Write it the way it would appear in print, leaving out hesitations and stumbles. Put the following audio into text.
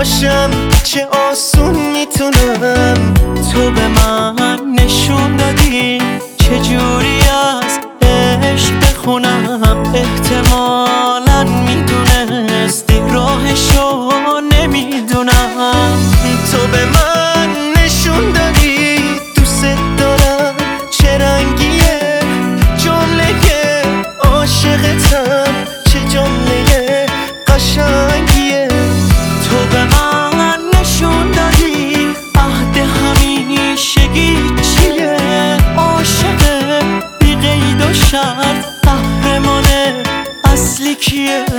باشم چه آسون میتونم. تو به من نشون دادی چجوری از عشق بخونم. احتمالاً میدونستی راهشو نمیدونم. تو به من نشون دادی دوست دارم چه رنگیه. جمله عاشقتم چه جمله قشنگیه. تو به من نشون دادی عهد همیشگی چیه. عاشق بی قید و شرط قهرمان اصلی کیه.